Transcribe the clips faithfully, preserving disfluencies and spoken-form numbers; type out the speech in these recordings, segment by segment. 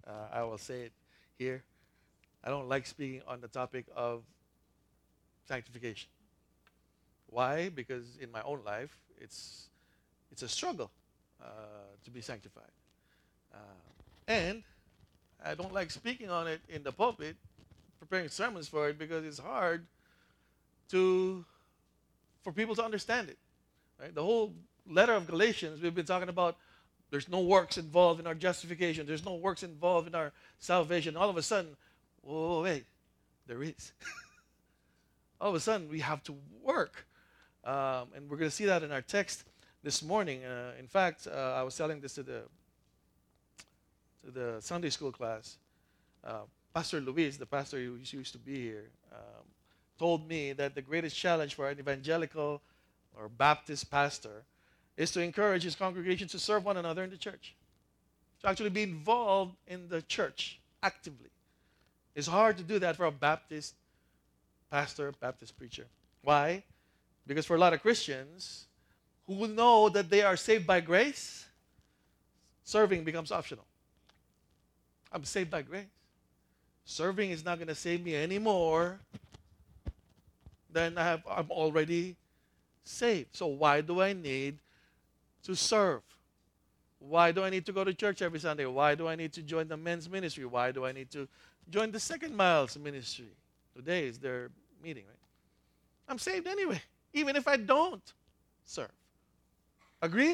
Uh, I will say it here. I don't like speaking on the topic of sanctification. Why? Because in my own life, it's it's a struggle uh, to be sanctified, uh, and I don't like speaking on it in the pulpit, preparing sermons for it because it's hard to for people to understand it. Right? The whole letter of Galatians, we've been talking about there's no works involved in our justification. There's no works involved in our salvation. All of a sudden, whoa, wait, there is. All of a sudden, we have to work. Um, and we're going to see that in our text this morning. Uh, in fact, uh, I was telling this to the to the Sunday school class. Uh, Pastor Luis, the pastor who used to be here, um, told me that the greatest challenge for an evangelical or Baptist pastor is to encourage his congregation to serve one another in the church, to actually be involved in the church actively. It's hard to do that for a Baptist pastor, Baptist preacher. Why? Because for a lot of Christians who know that they are saved by grace, serving becomes optional. I'm saved by grace. Serving is not going to save me any more than I have, I'm already saved. So why do I need to serve? Why do I need to go to church every Sunday? Why do I need to join the men's ministry? Why do I need to join the Second Miles ministry? Today is their meeting, right? I'm saved anyway, even if I don't serve. Agree?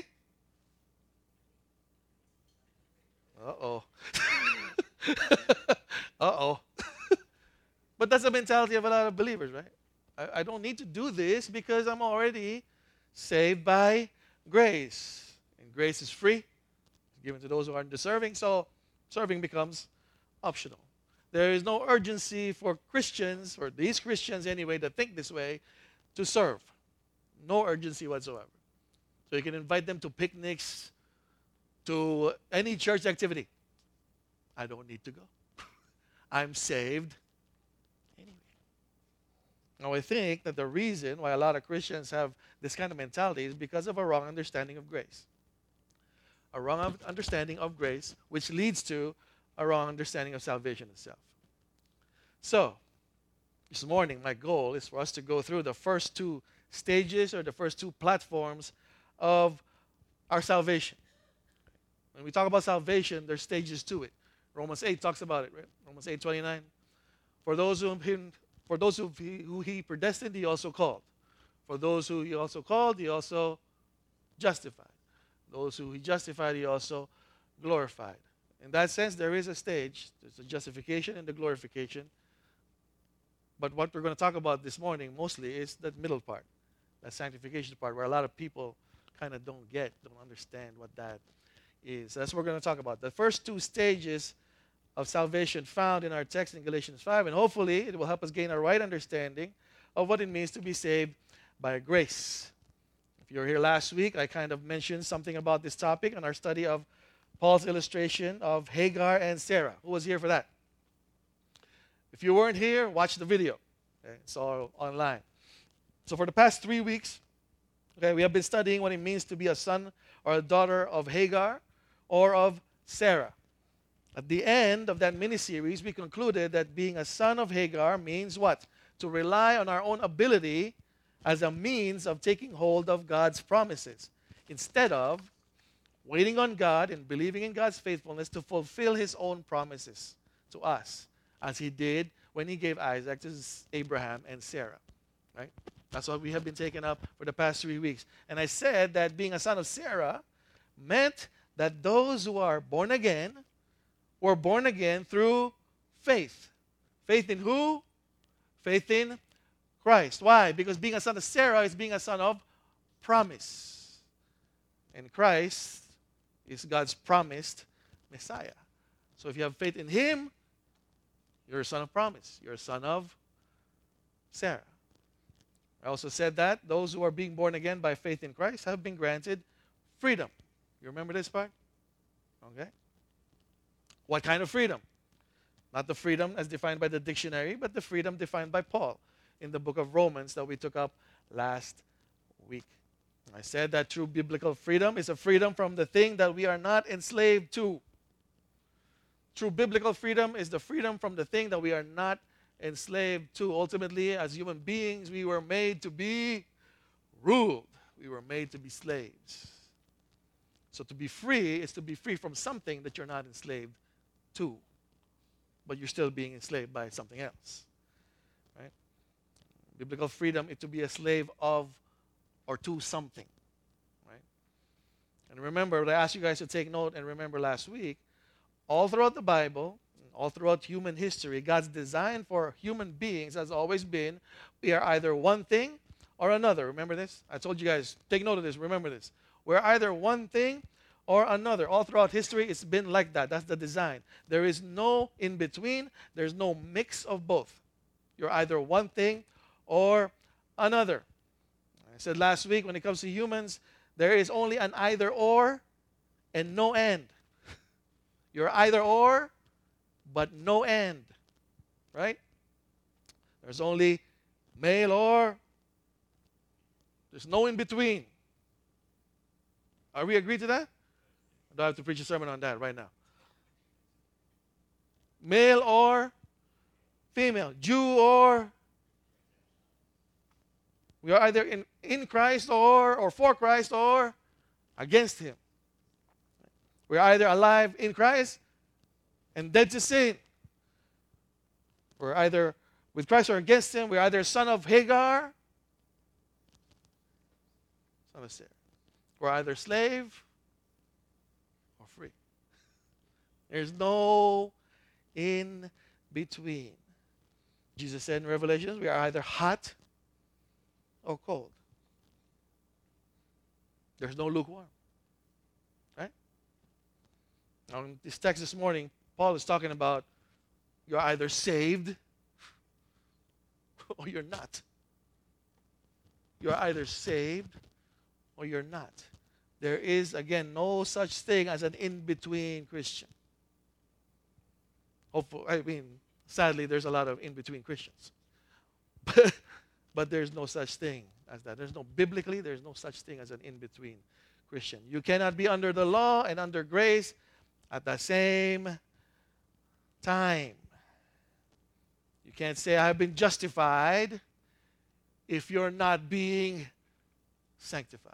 Uh-oh. Uh-oh. But that's the mentality of a lot of believers, right? I, I don't need to do this because I'm already saved by grace. And grace is free. It's given to those who aren't deserving, so serving becomes optional. There is no urgency for Christians, or these Christians anyway, that think this way, to serve. No urgency whatsoever. So you can invite them to picnics, to any church activity. I don't need to go. I'm saved anyway. Now, I think that the reason why a lot of Christians have this kind of mentality is because of a wrong understanding of grace. A wrong understanding of grace, which leads to a wrong understanding of salvation itself. So, this morning, my goal is for us to go through the first two stages or the first two platforms of our salvation. When we talk about salvation, there's stages to it. Romans eight talks about it, right? Romans eight twenty-nine. For those whom he, for those who he, who he predestined, he also called. For those who he also called, he also justified. Those who he justified, he also glorified. In that sense, there is a stage. There's the justification and the glorification. But what we're going to talk about this morning mostly is that middle part, that sanctification part, where a lot of people kind of don't get, don't understand what that is. That's what we're going to talk about. The first two stages of salvation found in our text in Galatians five, and hopefully it will help us gain a right understanding of what it means to be saved by grace. If you were here last week, I kind of mentioned something about this topic in our study of Paul's illustration of Hagar and Sarah. Who was here for that? If you weren't here, watch the video. Okay? It's all online. So for the past three weeks, okay, we have been studying what it means to be a son or a daughter of Hagar or of Sarah. At the end of that mini-series, we concluded that being a son of Hagar means what? To rely on our own ability as a means of taking hold of God's promises, instead of waiting on God and believing in God's faithfulness to fulfill his own promises to us, as he did when he gave Isaac to Abraham and Sarah. Right? That's what we have been taking up for the past three weeks. And I said that being a son of Sarah meant that those who are born again were born again through faith. Faith in who? Faith in Christ. Why? Because being a son of Sarah is being a son of promise. And Christ is God's promised Messiah. So if you have faith in him, you're a son of promise. You're a son of Sarah. I also said that those who are being born again by faith in Christ have been granted freedom. You remember this part? Okay. What kind of freedom? Not the freedom as defined by the dictionary, but the freedom defined by Paul in the book of Romans that we took up last week. I said that true biblical freedom is a freedom from the thing that we are not enslaved to. True biblical freedom is the freedom from the thing that we are not enslaved to. Ultimately, as human beings, we were made to be ruled. We were made to be slaves. So to be free is to be free from something that you're not enslaved to, but you're still being enslaved by something else. Right? Biblical freedom is to be a slave of or to something. Right? And remember, I asked you guys to take note and remember last week, all throughout the Bible, all throughout human history, God's design for human beings has always been we are either one thing or another. Remember this? I told you guys, take note of this, remember this. We're either one thing or another. All throughout history, it's been like that. That's the design. There is no in between. There's no mix of both. You're either one thing or another. I said last week, when it comes to humans, there is only an either or and no and. You're either or, but no and. Right? There's only male or. There's no in between. Are we agreed to that? I don't have to preach a sermon on that right now. Male or female, Jew or. We are either in, in Christ or, or for Christ or against Him. We're either alive in Christ and dead to sin. We're either with Christ or against Him. We're either son of Hagar, son of Sarah. We're either slave or free. There's no in between. Jesus said in Revelations, we are either hot or cold. There's no lukewarm. Right? Now, in this text this morning, Paul is talking about you're either saved or you're not. You're either saved or you're not. There is, again, no such thing as an in-between Christian. Hopefully, I mean, sadly, there's a lot of in-between Christians. But, but there's no such thing as that. There's no, biblically, there's no such thing as an in-between Christian. You cannot be under the law and under grace at the same time. You can't say, I've been justified if you're not being sanctified.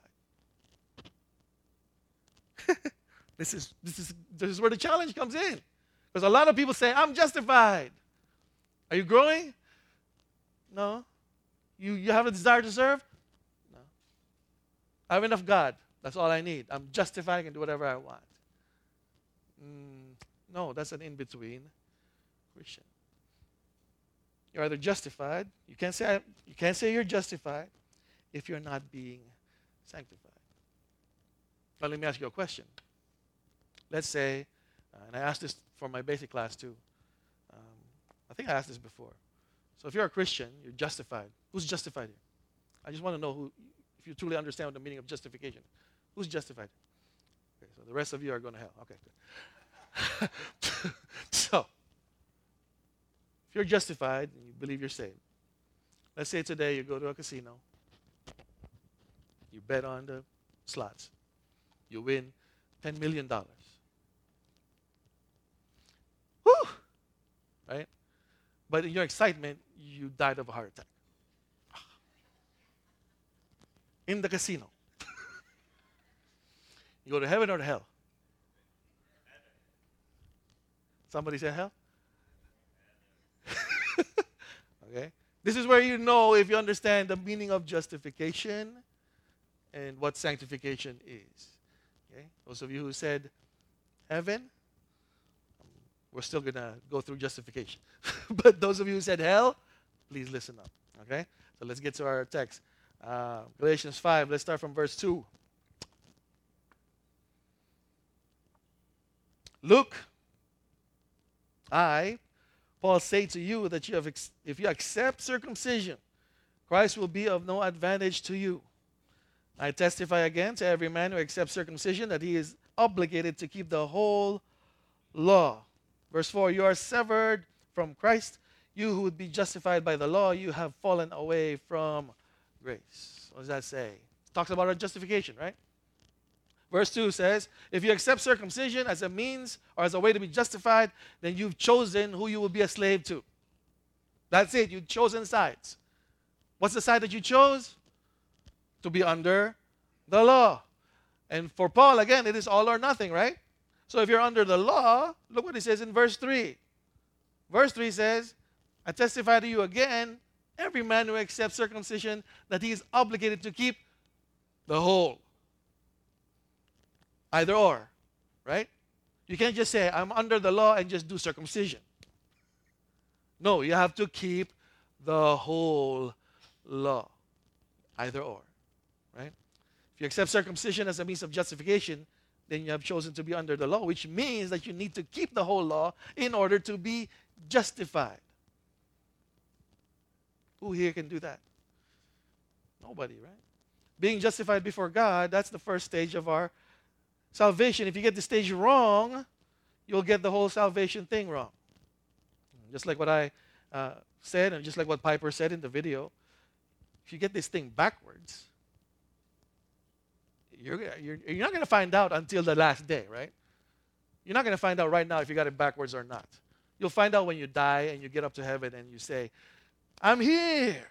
this is this is this is where the challenge comes in. Because a lot of people say, I'm justified. Are you growing? No. You you have a desire to serve? No. I have enough God. That's all I need. I'm justified. I can do whatever I want. Mm, no, that's an in-between Christian. You're either justified. You can't say you can't say you're justified if you're not being sanctified. Now, let me ask you a question. Let's say, uh, and I asked this for my basic class too. Um, I think I asked this before. So if you're a Christian, you're justified. Who's justified here? I just want to know who, if you truly understand the meaning of justification. Who's justified? Okay, so the rest of you are going to hell. Okay, good. So, if you're justified and you believe you're saved, let's say today you go to a casino, you bet on the slots, you win ten million dollars. Whew! Right? But in your excitement, you died of a heart attack. In the casino. You go to heaven or to hell? Somebody say hell? Okay? This is where you know if you understand the meaning of justification and what sanctification is. Okay? Those of you who said heaven, we're still going to go through justification. But those of you who said hell, please listen up. Okay? So let's get to our text. Uh, Galatians five, let's start from verse two. Look, I, Paul, say to you that you have ex- if you accept circumcision, Christ will be of no advantage to you. I testify again to every man who accepts circumcision that he is obligated to keep the whole law. Verse four, you are severed from Christ. You who would be justified by the law, you have fallen away from grace. What does that say? It talks about our justification, right? Verse two says, if you accept circumcision as a means or as a way to be justified, then you've chosen who you will be a slave to. That's it. You've chosen sides. What's the side that you chose? To be under the law. And for Paul, again, it is all or nothing, right? So if you're under the law, look what he says in verse three. Verse three says, I testify to you again, every man who accepts circumcision, that he is obligated to keep the whole. Either or, right? You can't just say, I'm under the law and just do circumcision. No, you have to keep the whole law. Either or, right? If you accept circumcision as a means of justification, then you have chosen to be under the law, which means that you need to keep the whole law in order to be justified. Who here can do that? Nobody, right? Being justified before God, that's the first stage of our salvation. If you get the stage wrong, you'll get the whole salvation thing wrong. Just like what I uh, said, and just like what Piper said in the video, if you get this thing backwards, you're, you're, you're not going to find out until the last day, right? You're not going to find out right now if you got it backwards or not. You'll find out when you die and you get up to heaven and you say, I'm here.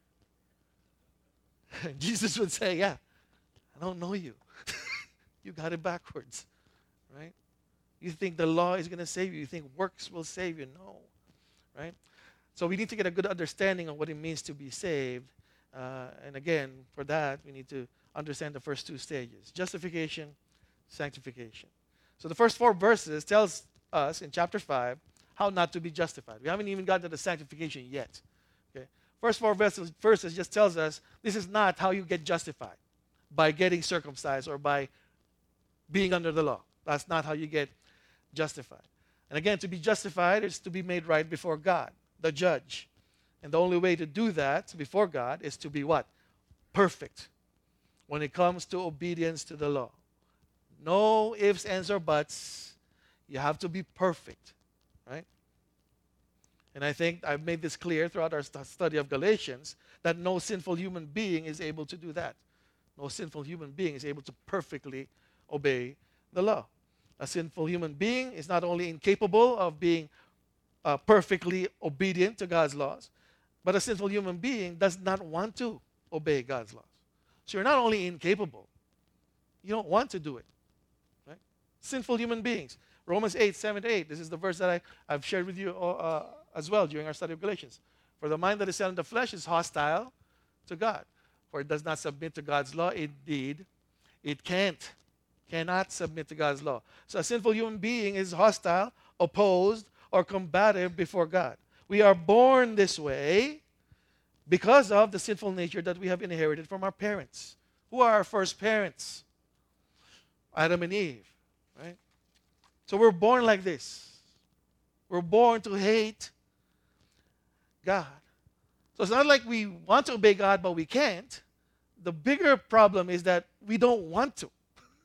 And Jesus would say, yeah, I don't know you. You got it backwards, right? You think the law is going to save you. You think works will save you. No, right? So we need to get a good understanding of what it means to be saved. Uh, and again, for that, we need to understand the first two stages, justification, sanctification. So the first four verses tells us in chapter five how not to be justified. We haven't even gotten to the sanctification yet. Okay? First four verses, verses just tells us this is not how you get justified, by getting circumcised or by being under the law. That's not how you get justified. And again, to be justified is to be made right before God, the judge. And the only way to do that before God is to be what? Perfect when it comes to obedience to the law. No ifs, ands, or buts. You have to be perfect, right? And I think I've made this clear throughout our st- study of Galatians that no sinful human being is able to do that. No sinful human being is able to perfectly obey the law. A sinful human being is not only incapable of being uh, perfectly obedient to God's laws, but a sinful human being does not want to obey God's laws. So you're not only incapable, you don't want to do it. Right? Sinful human beings. Romans eight, seven to eight. This is the verse that I, I've shared with you uh, as well during our study of Galatians. For the mind that is set on the flesh is hostile to God. For it does not submit to God's law. Indeed, it can't. Cannot submit to God's law. So a sinful human being is hostile, opposed, or combative before God. We are born this way because of the sinful nature that we have inherited from our parents. Who are our first parents? Adam and Eve, right? So we're born like this. We're born to hate God. So it's not like we want to obey God, but we can't. The bigger problem is that we don't want to.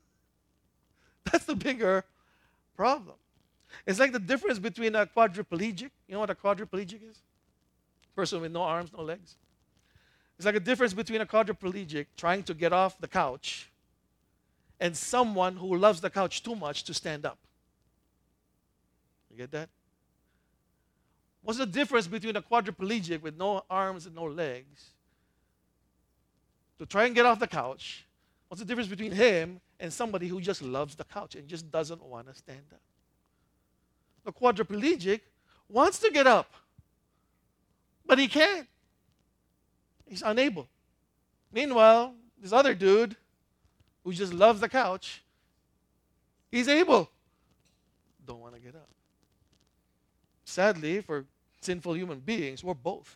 That's the bigger problem. It's like the difference between a quadriplegic. You know what a quadriplegic is? Person with no arms, no legs. It's like a difference between a quadriplegic trying to get off the couch and someone who loves the couch too much to stand up. You get that? What's the difference between a quadriplegic with no arms and no legs to try and get off the couch? What's the difference between him and somebody who just loves the couch and just doesn't want to stand up? The quadriplegic wants to get up, but he can't. He's unable. Meanwhile, this other dude who just loves the couch, he's able. Don't want to get up. Sadly, for sinful human beings, we're both.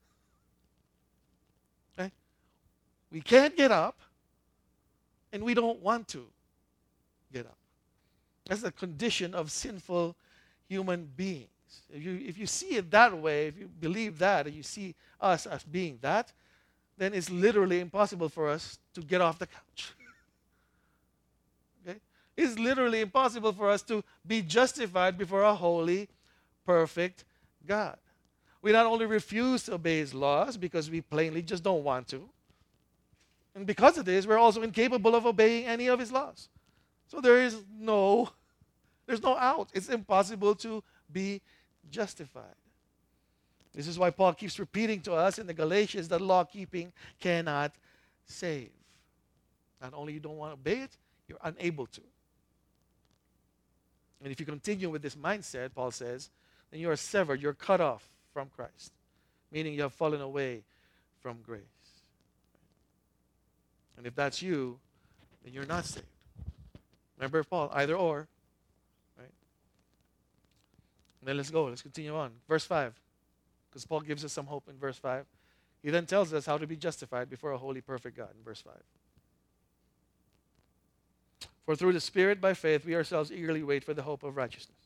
Okay? We can't get up, and we don't want to get up. That's the condition of sinful human beings. If you, if you see it that way, if you believe that, and you see us as being that, then it's literally impossible for us to get off the couch. Okay? It's literally impossible for us to be justified before a holy, perfect God. We not only refuse to obey His laws because we plainly just don't want to, and because of this, we're also incapable of obeying any of His laws. So there is no, there's no out. It's impossible to be justified. This is why Paul keeps repeating to us in the Galatians that law keeping cannot save. Not only you don't want to obey it, you're unable to. And if you continue with this mindset, Paul says, then you are severed, you're cut off from Christ, meaning you have fallen away from grace. And if that's you, then you're not saved. Remember Paul, either or. Right? And then let's go, let's continue on. Verse five. Because Paul gives us some hope in verse five. He then tells us how to be justified before a holy, perfect God in verse five. For through the Spirit, by faith, we ourselves eagerly wait for the hope of righteousness.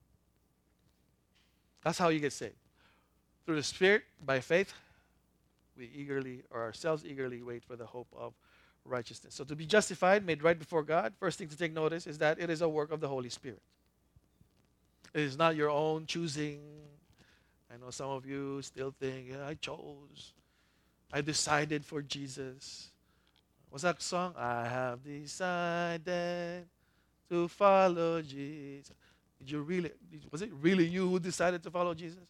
That's how you get saved. Through the Spirit, by faith, we eagerly, or ourselves eagerly wait for the hope of righteousness. So to be justified, made right before God, first thing to take notice is that it is a work of the Holy Spirit. It is not your own choosing. I know some of you still think, yeah, I chose. I decided for Jesus. What's that song? I have decided to follow Jesus. Did you really, was it really you who decided to follow Jesus?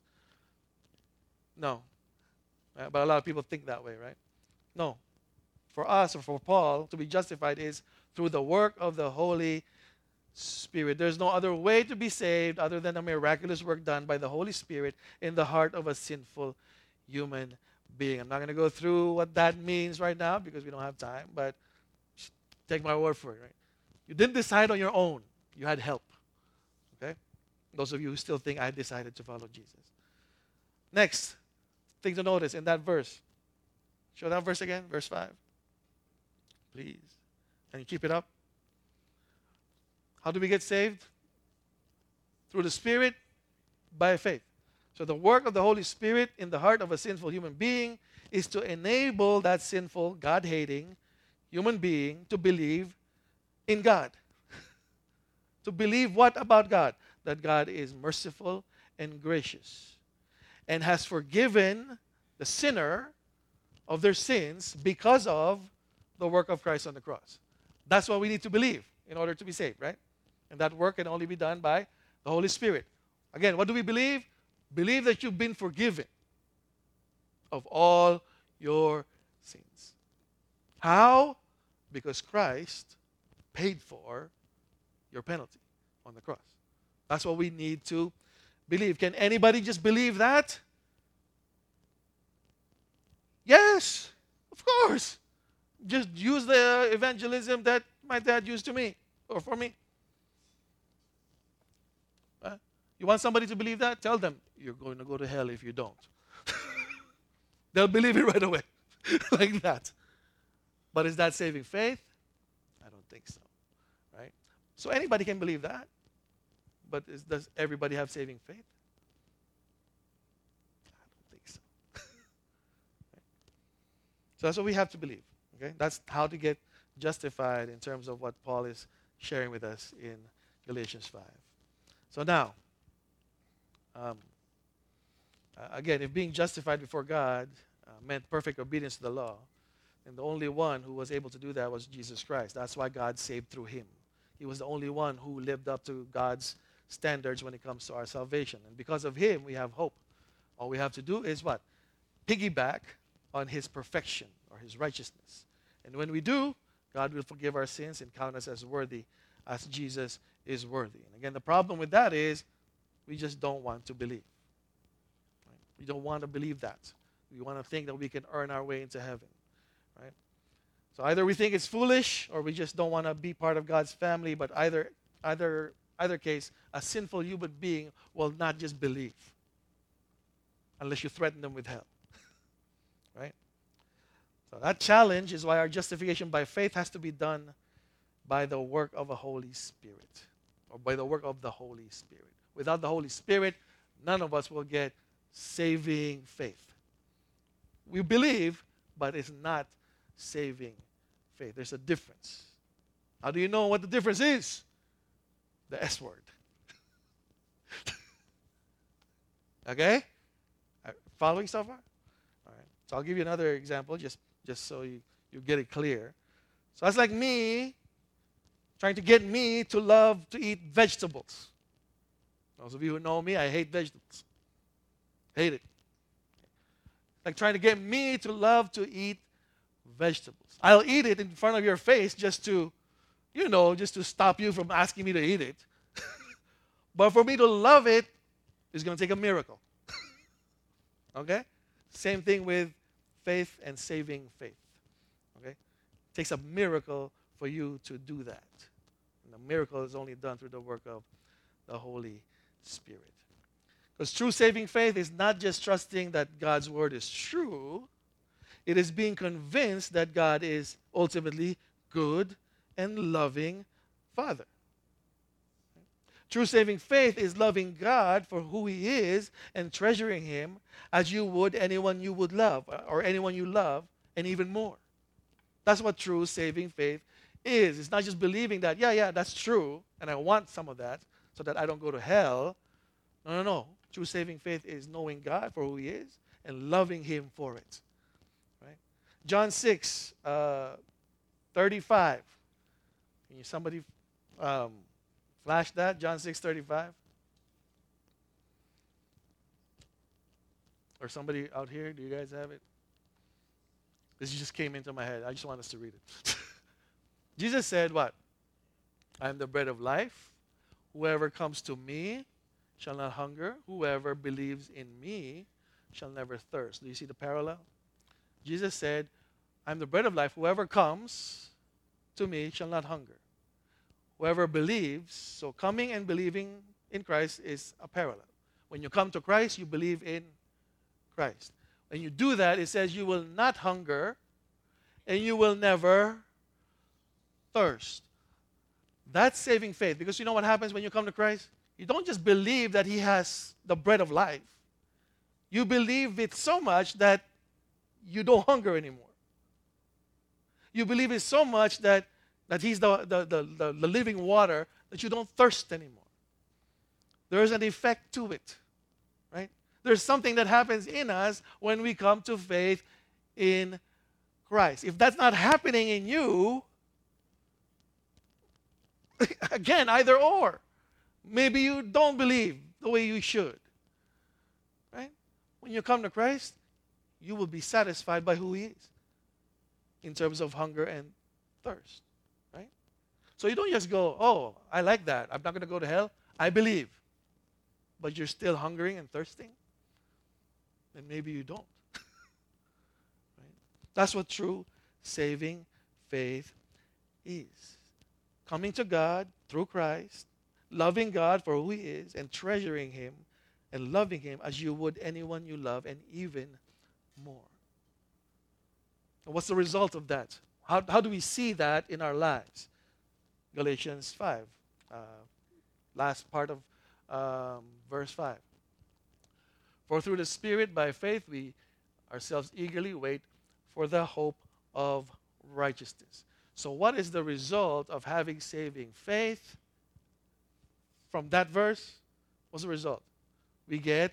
No. Right? But a lot of people think that way, right? No. For us, or for Paul, to be justified is through the work of the Holy Spirit. There's no other way to be saved other than a miraculous work done by the Holy Spirit in the heart of a sinful human being. I'm not going to go through what that means right now because we don't have time, but take my word for it. Right? You didn't decide on your own. You had help. Okay? Those of you who still think I decided to follow Jesus. Next thing to notice in that verse. Show that verse again, verse five. Please. Can you keep it up? How do we get saved? Through the Spirit, by faith. So the work of the Holy Spirit in the heart of a sinful human being is to enable that sinful, God-hating human being to believe in God. To believe what about God? That God is merciful and gracious and has forgiven the sinner of their sins because of the work of Christ on the cross. That's what we need to believe in order to be saved, right? And that work can only be done by the Holy Spirit. Again, what do we believe? Believe that you've been forgiven of all your sins. How? Because Christ paid for your penalty on the cross. That's what we need to believe. Can anybody just believe that? Yes, of course. Just use the evangelism that my dad used to me or for me. Uh, you want somebody to believe that? Tell them you're going to go to hell if you don't. They'll believe it right away. Like that. But is that saving faith? I don't think so. Right? So anybody can believe that. But is, does everybody have saving faith? I don't think so. Right? So that's what we have to believe. Okay? That's how to get justified in terms of what Paul is sharing with us in Galatians five. So now, um, uh, again, if being justified before God uh, meant perfect obedience to the law, and the only one who was able to do that was Jesus Christ. That's why God saved through him. He was the only one who lived up to God's standards when it comes to our salvation. And because of him, we have hope. All we have to do is what? Piggyback on his perfection or his righteousness. And when we do, God will forgive our sins and count us as worthy as Jesus is worthy. And again, the problem with that is we just don't want to believe. Right? We don't want to believe that. We want to think that we can earn our way into heaven. Right? So either we think it's foolish or we just don't want to be part of God's family, but either either either case, a sinful human being will not just believe unless you threaten them with hell. Right? So that challenge is why our justification by faith has to be done by the work of a Holy Spirit, or by the work of the Holy Spirit. Without the Holy Spirit, none of us will get saving faith. We believe, but it's not saving faith. There's a difference. How do you know what the difference is? The S word. Okay? Following so far? All right. So I'll give you another example just, just so you, you get it clear. So that's like me Trying to get me to love to eat vegetables. Those of you who know me, I hate vegetables. Hate it. Like trying to get me to love to eat vegetables. I'll eat it in front of your face just to, you know, just to stop you from asking me to eat it. But for me to love it, it's going to take a miracle. Okay? Same thing with faith and saving faith. Okay? It takes a miracle for you to do that. And the miracle is only done through the work of the Holy Spirit. Because true saving faith is not just trusting that God's word is true. It is being convinced that God is ultimately good and loving Father. True saving faith is loving God for who He is and treasuring Him as you would anyone you would love or anyone you love, and even more. That's what true saving faith is. It's not just believing that, yeah, yeah, that's true, and I want some of that so that I don't go to hell. No, no, no. True saving faith is knowing God for who He is and loving Him for it. Right? John six, uh, thirty-five. Can you somebody um, flash that? John six, thirty-five. Or somebody out here, do you guys have it? This just came into my head. I just want us to read it. Jesus said what? I am the bread of life. Whoever comes to me shall not hunger. Whoever believes in me shall never thirst. Do you see the parallel? Jesus said, I am the bread of life. Whoever comes to me shall not hunger. Whoever believes, so coming and believing in Christ is a parallel. When you come to Christ, you believe in Christ. When you do that, it says you will not hunger and you will never thirst. That's saving faith. Because you know what happens when you come to Christ? You don't just believe that He has the bread of life. You believe it so much that you don't hunger anymore. You believe it so much that, that He's the, the, the, the, the living water that you don't thirst anymore. There is an effect to it. Right? There's something that happens in us when we come to faith in Christ. If that's not happening in you, again, either or. Maybe you don't believe the way you should. Right? When you come to Christ, you will be satisfied by who He is in terms of hunger and thirst. Right? So you don't just go, oh, I like that. I'm not going to go to hell. I believe. But you're still hungering and thirsting? Then maybe you don't. Right? That's what true saving faith is. Coming to God through Christ, loving God for who He is, and treasuring Him and loving Him as you would anyone you love, and even more. And what's the result of that? How, how do we see that in our lives? Galatians five, uh, last part of um, verse five. For through the Spirit, by faith, we ourselves eagerly wait for the hope of righteousness. So what is the result of having saving faith? From that verse, what's the result? We get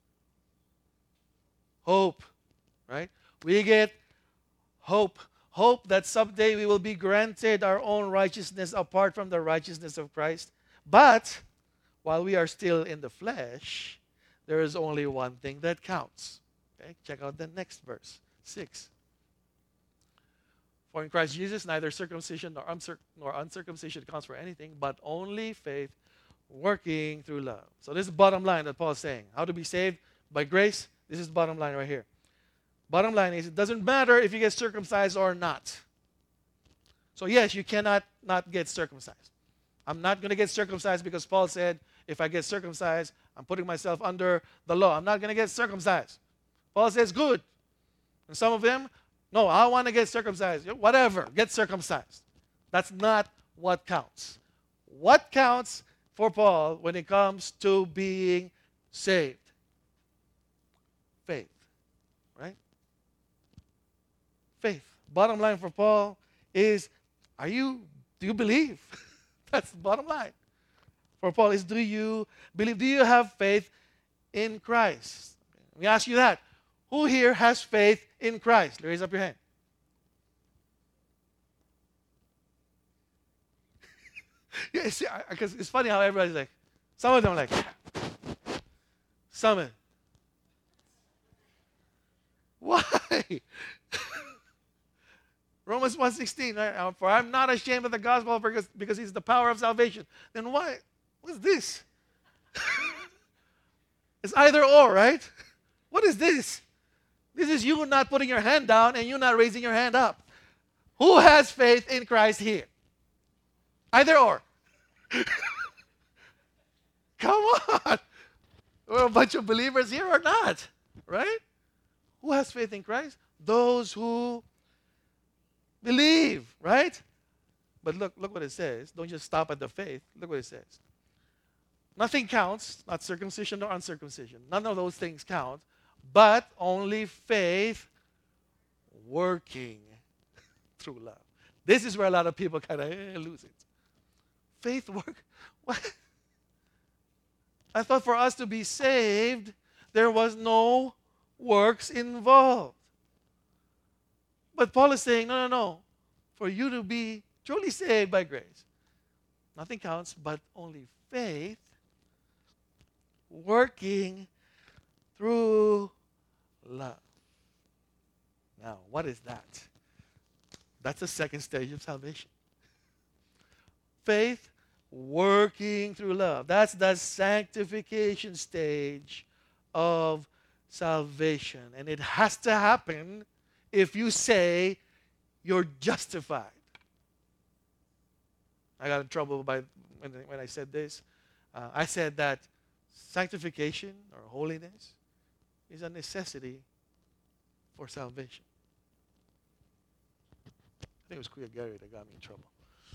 hope, right? We get hope. Hope that someday we will be granted our own righteousness apart from the righteousness of Christ. But while we are still in the flesh, there is only one thing that counts. Okay? Check out the next verse, six. For in Christ Jesus, neither circumcision nor, uncirc- nor uncircumcision counts for anything, but only faith working through love. So this is the bottom line that Paul is saying. How to be saved? By grace. This is the bottom line right here. Bottom line is, it doesn't matter if you get circumcised or not. So yes, you cannot not get circumcised. I'm not going to get circumcised because Paul said, if I get circumcised, I'm putting myself under the law. I'm not going to get circumcised. Paul says, good. And some of them, no, I want to get circumcised. Whatever, get circumcised. That's not what counts. What counts for Paul when it comes to being saved? Faith. Right? Faith. Bottom line for Paul is, are you, do you believe? That's the bottom line. For Paul is, do you believe? Do you have faith in Christ? Let me ask you that. Who here has faith in Christ? Raise up your hand. Yeah, see, because it's funny how everybody's like, some of them are like, summon. Why? Romans one sixteen, right? For I'm not ashamed of the gospel because, because it's the power of salvation. Then why? What's this? It's either or, right? What is this? This is you not putting your hand down and you not raising your hand up. Who has faith in Christ here? Either or. Come on. We're a bunch of believers here or not, right? Who has faith in Christ? Those who believe, right? But look, look what it says. Don't just stop at the faith. Look what it says. Nothing counts, not circumcision nor uncircumcision. None of those things count, but only faith working through love. This is where a lot of people kind of eh, lose it. Faith work? What? I thought for us to be saved, there was no works involved. But Paul is saying, no, no, no. For you to be truly saved by grace, nothing counts but only faith working through love. Now, what is that? That's the second stage of salvation. Faith working through love. That's the sanctification stage of salvation. And it has to happen if you say you're justified. I got in trouble by when, when I said this. Uh, I said that sanctification or holiness is a necessity for salvation. I think it was Kuya Gary that got me in trouble.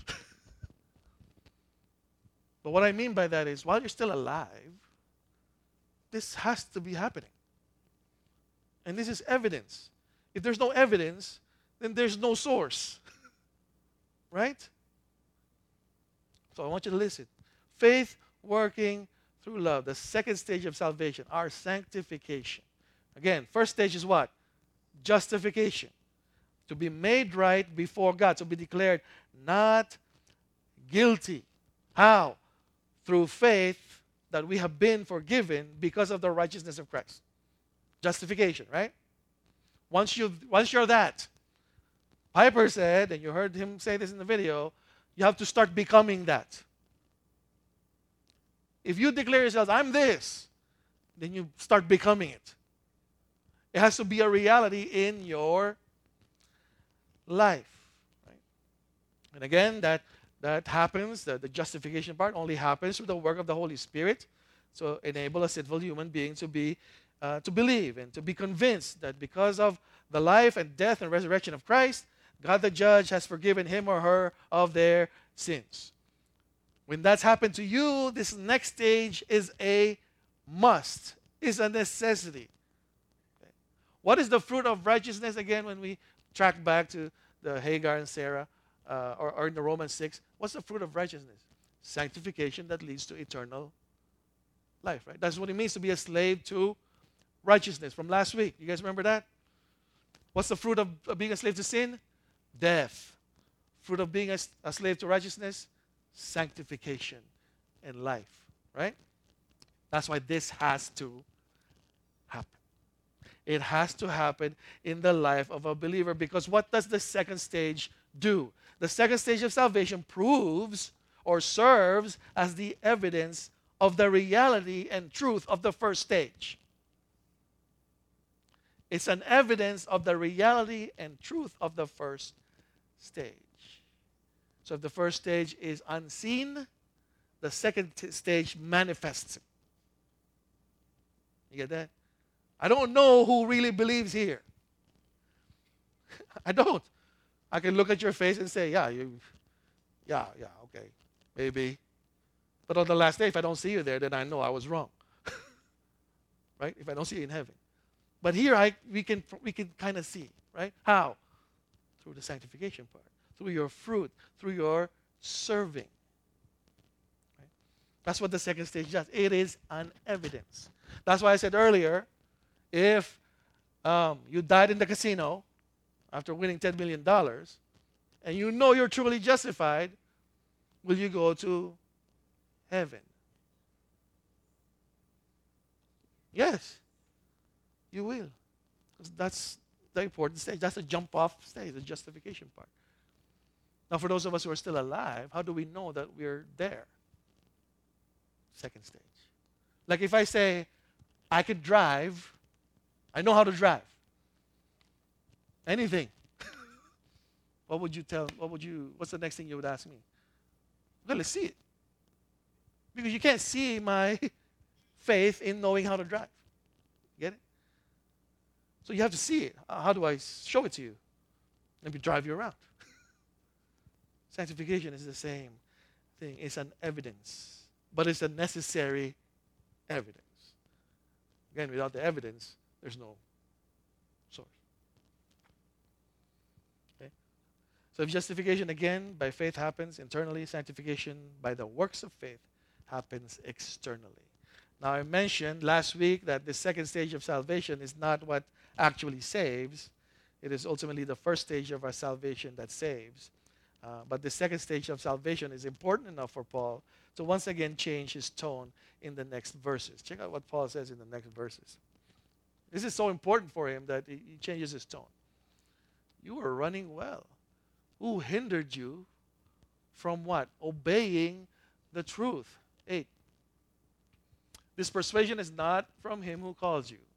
But what I mean by that is, while you're still alive, this has to be happening. And this is evidence. If there's no evidence, then there's no source. Right? So I want you to listen. Faith working through love. The second stage of salvation, our sanctification. Again, first stage is what? Justification. To be made right before God. To be declared not guilty. How? Through faith that we have been forgiven because of the righteousness of Christ. Justification, right? Once, you once you're that, Piper said, and you heard him say this in the video, you have to start becoming that. If you declare yourself, I'm this, then you start becoming it. It has to be a reality in your life. Right? And again, that, that happens, the, the justification part only happens through the work of the Holy Spirit. So enable a sinful human being to be uh, to believe and to be convinced that because of the life and death and resurrection of Christ, God the judge has forgiven him or her of their sins. When that's happened to you, this next stage is a must, is a necessity. Okay. What is the fruit of righteousness again when we track back to the Hagar and Sarah uh, or, or in the Romans six? What's the fruit of righteousness? Sanctification that leads to eternal life, right? That's what it means to be a slave to righteousness from last week. You guys remember that? What's the fruit of, of being a slave to sin? Death. Fruit of being a, a slave to righteousness? Sanctification and life, right? That's why this has to happen. It has to happen in the life of a believer, because what does the second stage do? The second stage of salvation proves or serves as the evidence of the reality and truth of the first stage. It's an evidence of the reality and truth of the first stage. So if the first stage is unseen, the second t- stage manifests it. You get that? I don't know who really believes here. I don't. I can look at your face and say, yeah, you, yeah, yeah, okay, maybe. But on the last day, if I don't see you there, then I know I was wrong. Right? If I don't see you in heaven. But here I we can we can kind of see, right? How? Through the sanctification part, through your fruit, through your serving. Right? That's what the second stage does. It is an evidence. That's why I said earlier, if um, you died in the casino after winning ten million dollars, and you know you're truly justified, will you go to heaven? Yes, you will. That's the important stage. That's the jump off stage, the justification part. Now, for those of us who are still alive, how do we know that we're there? Second stage. Like if I say, I could drive, I know how to drive. Anything. What would you tell, what would you, what's the next thing you would ask me? Well, let's see it. Because you can't see my faith in knowing how to drive. Get it? So you have to see it. How do I show it to you? Let me drive you around. Sanctification is the same thing. It's an evidence. But it's a necessary evidence. Again, without the evidence, there's no source. Okay? So if justification, again, by faith happens internally, sanctification by the works of faith happens externally. Now, I mentioned last week that the second stage of salvation is not what actually saves. It is ultimately the first stage of our salvation that saves. Uh, but the second stage of salvation is important enough for Paul to once again change his tone in the next verses. Check out what Paul says in the next verses. This is so important for him that he, he changes his tone. You were running well. Who hindered you from what? Obeying the truth. Eight. This persuasion is not from him who calls you.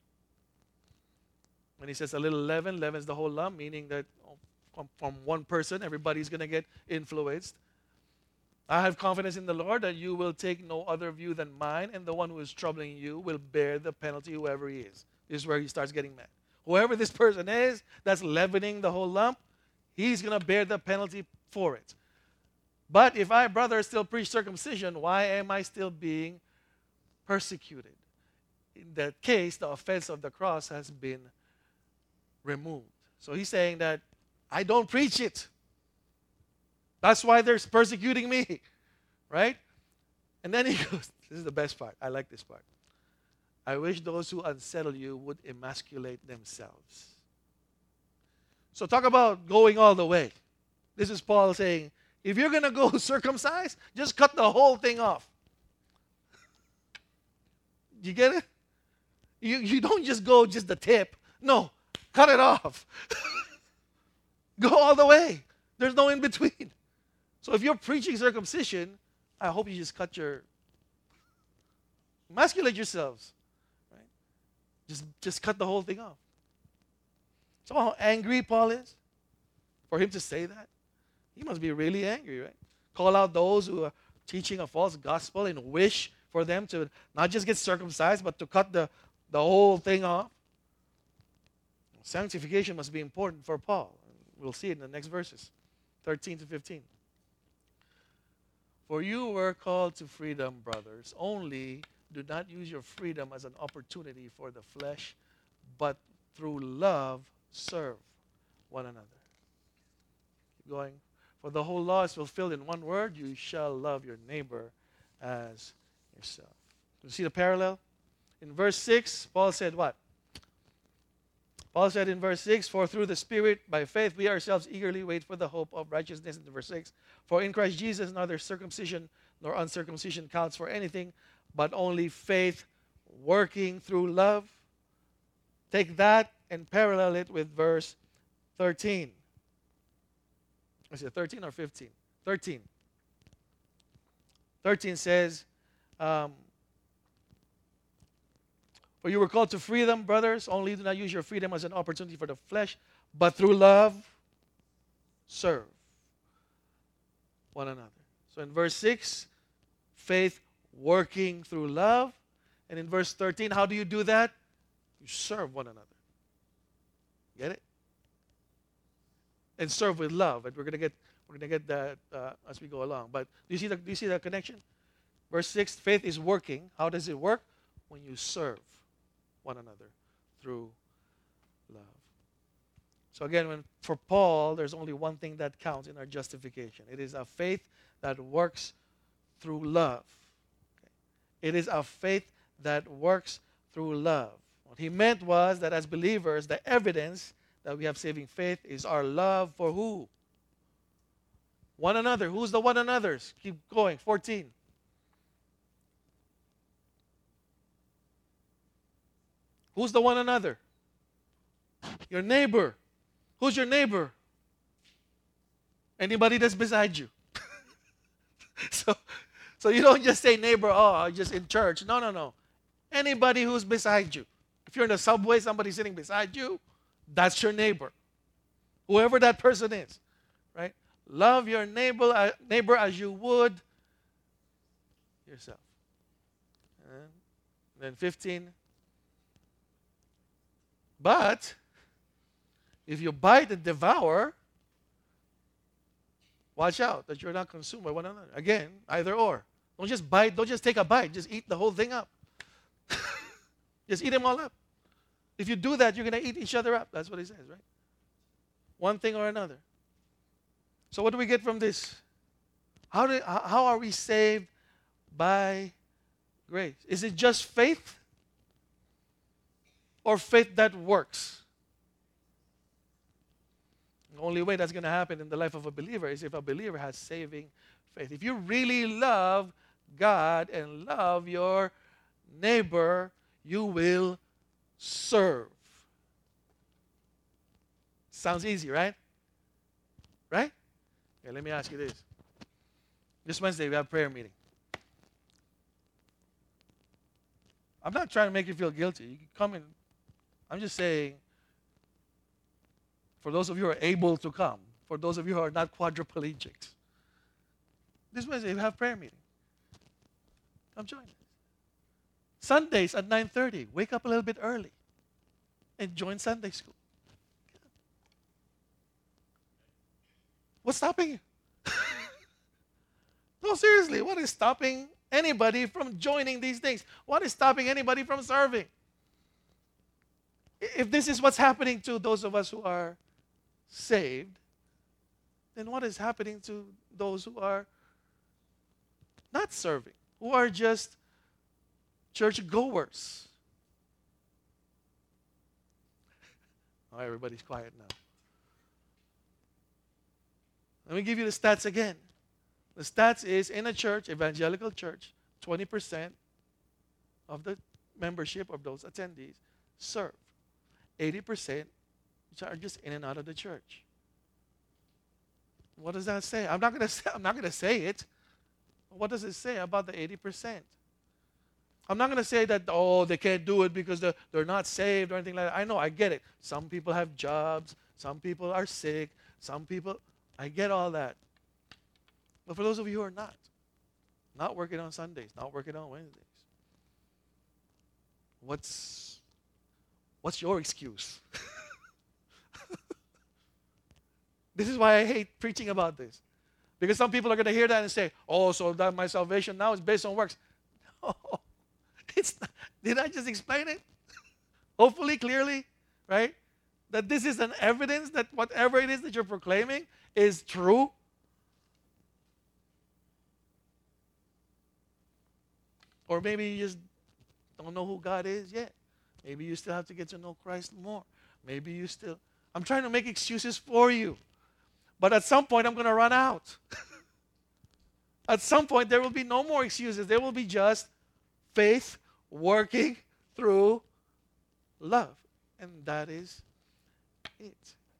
When he says a little leaven, leaven is the whole lump, meaning that from, from one person, everybody's going to get influenced. I have confidence in the Lord that you will take no other view than mine, and the one who is troubling you will bear the penalty, whoever he is. This is where he starts getting mad. Whoever this person is that's leavening the whole lump, he's going to bear the penalty for it. But if I, brother, still preach circumcision, why am I still being persecuted? In that case, the offense of the cross has been removed. So he's saying that I don't preach it. That's why they're persecuting me, right? And then he goes, this is the best part. I like this part. I wish those who unsettle you would emasculate themselves. So talk about going all the way. This is Paul saying, if you're going to go circumcised, just cut the whole thing off. You get it? You, you don't just go just the tip. No, cut it off. Go all the way. There's no in between. So if you're preaching circumcision, I hope you just cut your, emasculate yourselves. Right? Just, just cut the whole thing off. So how angry Paul is for him to say that? He must be really angry, right? Call out those who are teaching a false gospel and wish for them to not just get circumcised, but to cut the, the whole thing off. Sanctification must be important for Paul. We'll see it in the next verses, thirteen to fifteen. For you were called to freedom, brothers. Only do not use your freedom as an opportunity for the flesh, but through love serve one another. Keep going. For the whole law is fulfilled in one word, you shall love your neighbor as yourself. You see the parallel? In verse six, Paul said what? Paul said in verse six, for through the Spirit, by faith, we ourselves eagerly wait for the hope of righteousness. In verse six, for in Christ Jesus neither circumcision nor uncircumcision counts for anything, but only faith working through love. Take that and parallel it with verse thirteen. Is it thirteen or fifteen? thirteen. thirteen says, um, for you were called to freedom, brothers. Only do not use your freedom as an opportunity for the flesh, but through love, serve one another. So in verse six, faith working through love. And in verse thirteen, how do you do that? You serve one another. Get it? And serve with love. And we're gonna get we're gonna get that uh, as we go along. But do you see the do you see the connection? Verse six, faith is working. How does it work? When you serve one another through love. So again, when for Paul, there's only one thing that counts in our justification. It is a faith that works through love. Okay? It is a faith that works through love. What he meant was that as believers, the evidence that we have saving faith is our love for who? One another. Who's the one another's? Keep going. fourteen. Who's the one another? Your neighbor. Who's your neighbor? Anybody that's beside you. so, so you don't just say neighbor, oh, I'm just in church. No, no, no. Anybody who's beside you. If you're in the subway, somebody sitting beside you, that's your neighbor. Whoever that person is, right? Love your neighbor, uh, neighbor as you would yourself. And then fifteen. But if you bite and devour, watch out that you're not consumed by one another. Again, either or. Don't just bite, don't just take a bite, just eat the whole thing up. Just eat them all up. If you do that, you're going to eat each other up. That's what he says, right? One thing or another. So what do we get from this? How, do, how are we saved by grace? Is it just faith? Or faith that works? The only way that's going to happen in the life of a believer is if a believer has saving faith. If you really love God and love your neighbor, you will serve. Sounds easy, right? Right? Okay, let me ask you this. This Wednesday we have prayer meeting. I'm not trying to make you feel guilty. You can come in. I'm just saying, for those of you who are able to come, for those of you who are not quadriplegics, this Wednesday we have prayer meeting. Come join us. Sundays at nine thirty, wake up a little bit early and join Sunday school. What's stopping you? No, seriously, what is stopping anybody from joining these things? What is stopping anybody from serving? If this is what's happening to those of us who are saved, then what is happening to those who are not serving, who are just church goers? Oh, everybody's quiet now. Let me give you the stats again. The stats is in a church, evangelical church, twenty percent of the membership of those attendees serve. eighty percent which are just in and out of the church. What does that say? I'm not going to say I'm not going to say it. What does it say about the eighty percent? I'm not going to say that, oh, they can't do it because they're, they're not saved or anything like that. I know, I get it. Some people have jobs. Some people are sick. Some people, I get all that. But for those of you who are not, not working on Sundays, not working on Wednesdays, what's, what's your excuse? This is why I hate preaching about this. Because some people are going to hear that and say, oh, so that my salvation now is based on works. No. It's not. Did I just explain it? Hopefully, clearly, right? That this is an evidence that whatever it is that you're proclaiming is true. Or maybe you just don't know who God is yet. Maybe you still have to get to know Christ more. Maybe you still... I'm trying to make excuses for you. But at some point, I'm going to run out. At some point, there will be no more excuses. There will be just faith working through love. And that is it.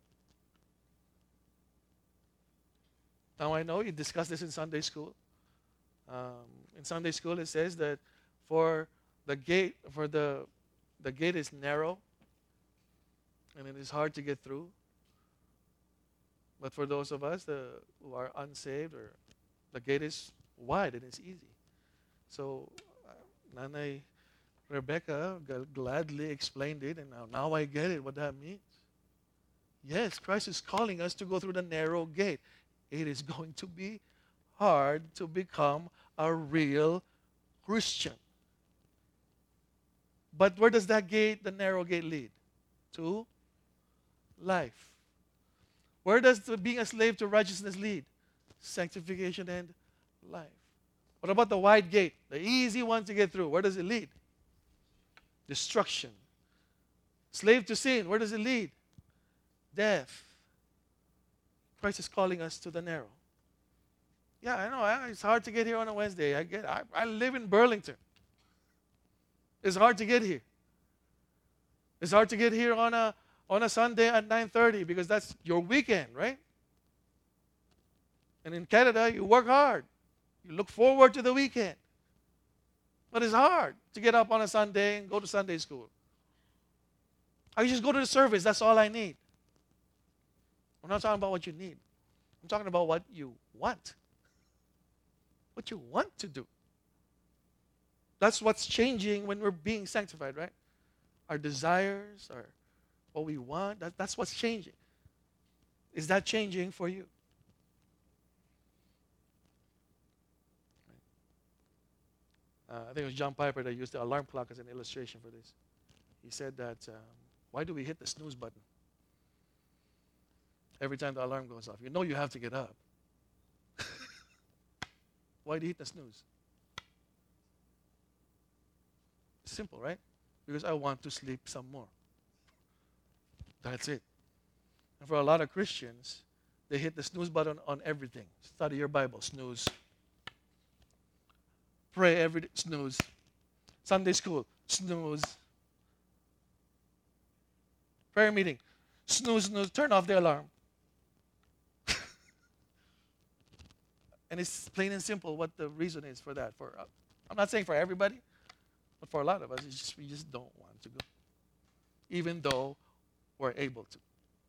Now, I know you discussed this in Sunday school. Um, in Sunday school, it says that for the gate, for the the gate is narrow, and it is hard to get through. But for those of us the, who are unsaved, or the gate is wide and it's easy. So, uh, Nanay Rebecca gladly explained it, and now, now I get it, what that means. Yes, Christ is calling us to go through the narrow gate. It is going to be hard to become a real Christian. But where does that gate, the narrow gate, lead? To life. Where does the being a slave to righteousness lead? Sanctification and life. What about the wide gate, the easy one to get through? Where does it lead? Destruction. Slave to sin, where does it lead? Death. Christ is calling us to the narrow. Yeah, I know. I- It's hard to get here on a Wednesday. I get. I, I live in Burlington. It's hard to get here. It's hard to get here on a on a Sunday at nine thirty because that's your weekend, right? And in Canada, you work hard. You look forward to the weekend. But it's hard to get up on a Sunday and go to Sunday school. I just go to the service. That's all I need. I'm not talking about what you need. I'm talking about what you want. What you want to do. That's what's changing when we're being sanctified, right? Our desires, our what we want, that, that's what's changing. Is that changing for you? Uh, I think it was John Piper that used the alarm clock as an illustration for this. He said that, um, why do we hit the snooze button every time the alarm goes off? You know you have to get up. Why do you hit the snooze? Simple, right? Because I want to sleep some more. That's it. And for a lot of Christians, they hit the snooze button on everything. Study your Bible, snooze. Pray every day, snooze. Sunday school, snooze. Prayer meeting, snooze, snooze, turn off the alarm. And it's plain and simple what the reason is for that. For uh, I'm not saying for everybody, but for a lot of us, it's just we just don't want to go, even though we're able to.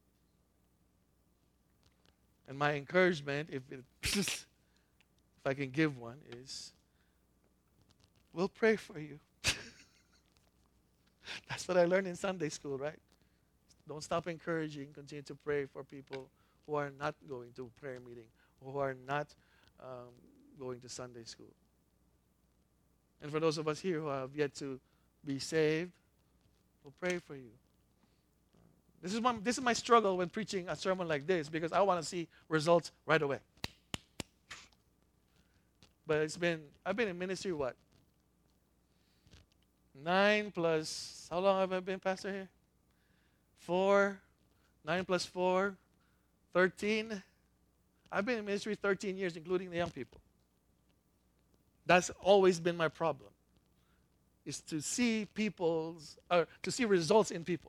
And my encouragement, if it, if I can give one, is we'll pray for you. That's what I learned in Sunday school, right? Don't stop encouraging. Continue to pray for people who are not going to prayer meeting, who are not um, going to Sunday school. And for those of us here who have yet to be saved, we'll pray for you. This is my, this is my struggle when preaching a sermon like this, because I want to see results right away. But it's been, I've been in ministry, what? Nine plus, how long have I been pastor here? Four, nine plus four, thirteen. I've been in ministry thirteen years, including the young people. That's always been my problem, is to see people's, or to see results in people.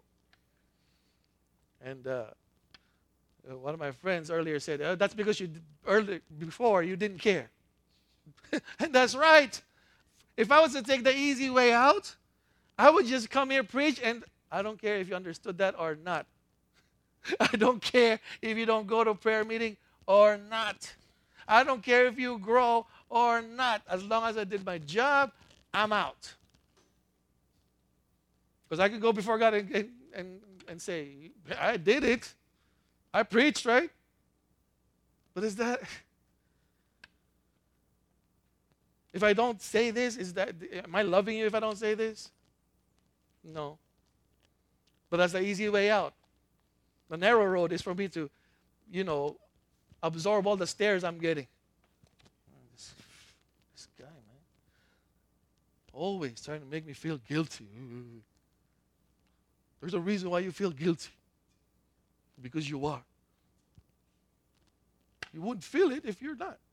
And uh, one of my friends earlier said, oh, that's because you earlier before you didn't care. And that's right. If I was to take the easy way out, I would just come here, preach, and I don't care if you understood that or not. I don't care if you don't go to prayer meeting or not. I don't care if you grow or not. As long as I did my job, I'm out. Because I can go before God and, and, and, and say, I did it. I preached, right? But is that... If I don't say this, is that, am I loving you if I don't say this? No. But that's the easy way out. The narrow road is for me to, you know, absorb all the stares I'm getting. This, this guy, man. Always trying to make me feel guilty. There's a reason why you feel guilty. Because you are. You wouldn't feel it if you're not.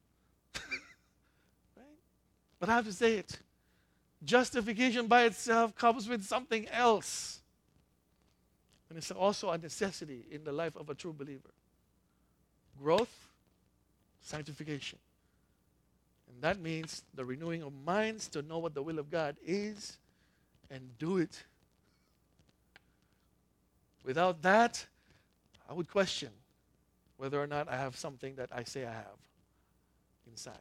But I have to say it. Justification by itself comes with something else. And it's also a necessity in the life of a true believer. Growth, sanctification. And that means the renewing of minds to know what the will of God is and do it. Without that, I would question whether or not I have something that I say I have inside.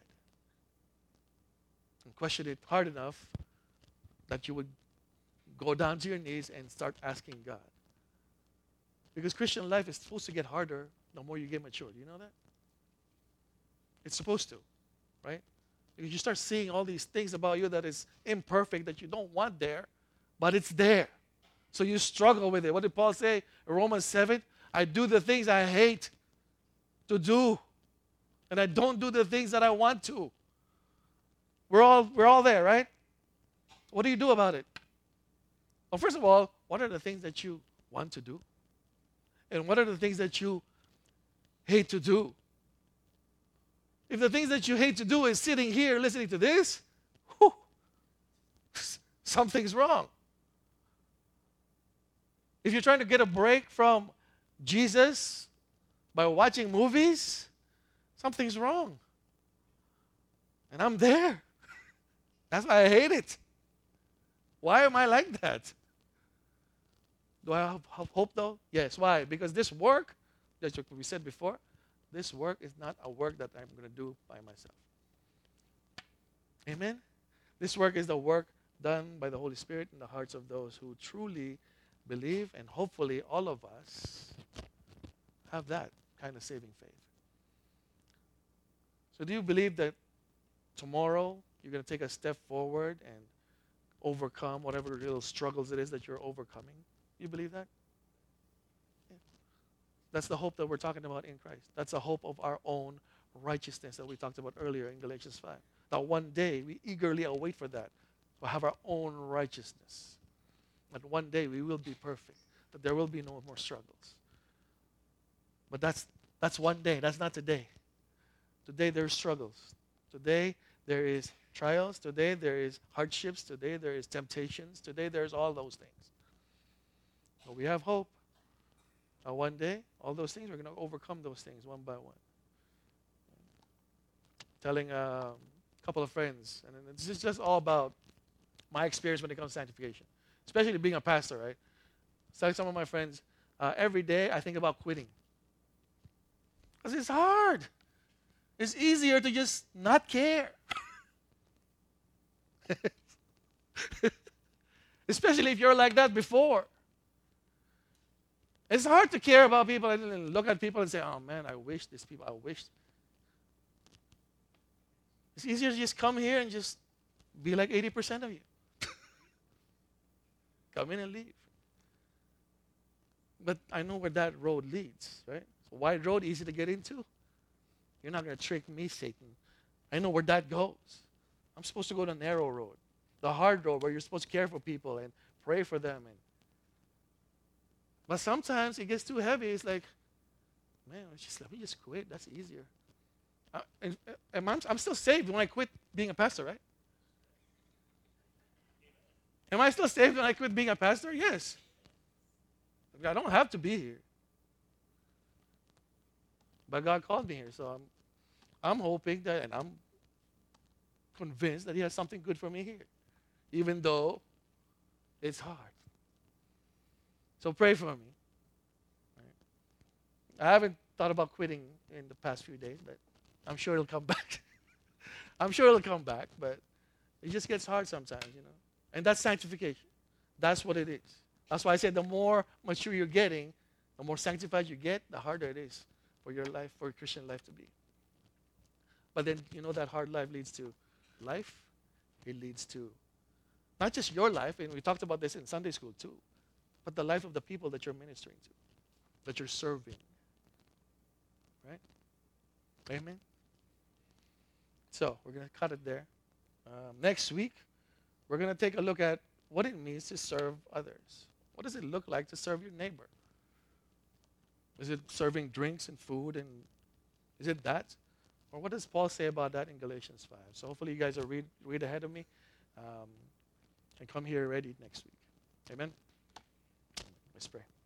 And question it hard enough that you would go down to your knees and start asking God. Because Christian life is supposed to get harder the more you get mature. Do you know that? It's supposed to, right? Because you start seeing all these things about you that is imperfect, that you don't want there, but it's there. So you struggle with it. What did Paul say in Romans seven? I do the things I hate to do, and I don't do the things that I want to. We're all, we're all there, right? What do you do about it? Well, first of all, what are the things that you want to do? And what are the things that you hate to do? If the things that you hate to do is sitting here listening to this, whew, something's wrong. If you're trying to get a break from Jesus by watching movies, something's wrong. And I'm there. That's why I hate it. Why am I like that? Do I have, have hope though? Yes. Why? Because this work, that's what we said before, this work is not a work that I'm going to do by myself. Amen? This work is the work done by the Holy Spirit in the hearts of those who truly believe, and hopefully all of us have that kind of saving faith. So do you believe that tomorrow you're going to take a step forward and overcome whatever little struggles it is that you're overcoming? You believe that? Yeah. That's the hope that we're talking about in Christ. That's the hope of our own righteousness that we talked about earlier in Galatians five. That one day we eagerly await for that. We'll have our own righteousness. That one day we will be perfect. That there will be no more struggles. But that's that's one day. That's not today. Today there's struggles. Today there is trials. Today there is hardships. Today there is temptations. Today there's all those things. But we have hope. Uh, one day, all those things, we're going to overcome those things one by one. Telling a couple of friends, and this is just all about my experience when it comes to sanctification, especially being a pastor, right? Telling some of my friends, uh, every day I think about quitting. Because it's hard. It's easier to just not care. Especially if you're like that before. It's hard to care about people and look at people and say, oh man, I wish these people, I wish. It's easier to just come here and just be like eighty percent of you. Come in and leave. But I know where that road leads, right? It's a wide road, easy to get into. You're not going to trick me, Satan. I know where that goes. I'm supposed to go the narrow road, the hard road where you're supposed to care for people and pray for them. And But sometimes it gets too heavy. It's like, man, it's just, let me just quit. That's easier. Uh, and, and I'm, I'm still saved when I quit being a pastor, right? Am I still saved when I quit being a pastor? Yes. I don't have to be here. But God called me here, so I'm, I'm hoping that, and I'm convinced that He has something good for me here, even though it's hard. So pray for me. Right? I haven't thought about quitting in the past few days, but I'm sure it'll come back. I'm sure it'll come back, but it just gets hard sometimes, you know. And that's sanctification. That's what it is. That's why I said the more mature you're getting, the more sanctified you get, the harder it is for your life, for your Christian life to be. But then, you know, that hard life leads to life. It leads to not just your life, and we talked about this in Sunday school too, but the life of the people that you're ministering to, that you're serving. Right? Amen? So, we're going to cut it there. Um, next week, we're going to take a look at what it means to serve others. What does it look like to serve your neighbor? Is it serving drinks and food? And is it that? Or what does Paul say about that in Galatians five? So hopefully you guys will read, read ahead of me um, and come here ready next week. Amen? Let's pray.